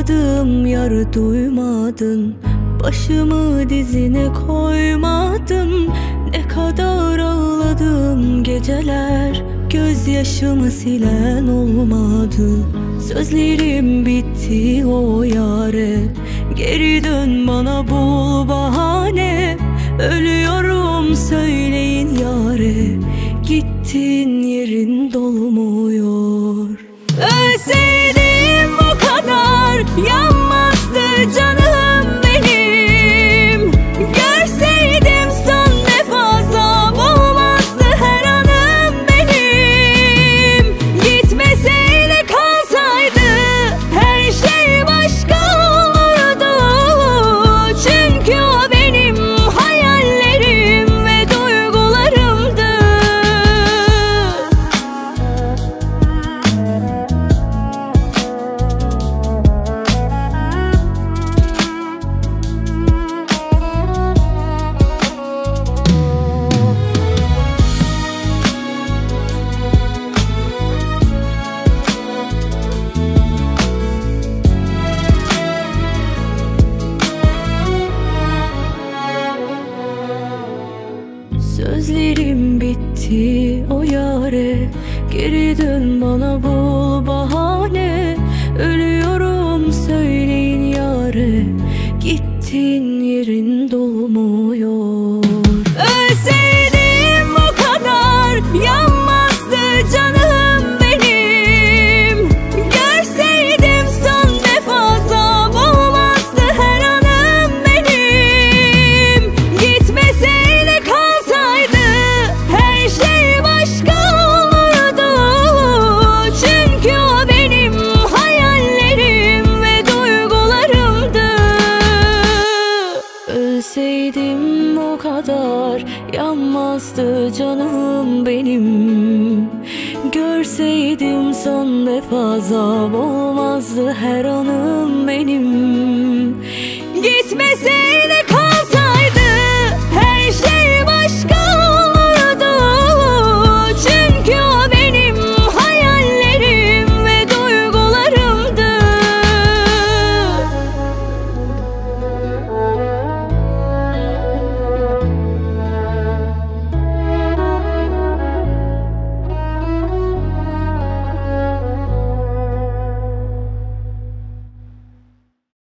ağladım yar duymadın, başımı dizine koymadım. Ne kadar ağladım geceler, gözyaşımı silen olmadı. Sözlerim bitti o yare, geri dön bana bul bahane. Ölüyorum söyleyin yare, gittin yerin dolmuyor. Ölseydim bu kadar yanmazdı canım benim. Görseydim son defa zam olmazdı her anım benim. Gitmeseydi kalsaydı her şey başka olurdu. Çünkü o benim hayallerim ve duygularımdı. Sözlerim bitti o yare, geri dön bana bul bahane. Ölüyorum söyleyin yare, gittin yerin dolmuyor. Ölseydim bu kadar yanmazdı canım benim. Görseydim son defa zam olmazdı her anım benim. Gitmeseydi kalsaydı her şey başka olurdu. Çünkü o benim hayallerim ve duygularımdı. Ölseydim o kadar yanmazdı canım benim. Görseydim son defa zam olmazdı her anım benim. Gitmeseydi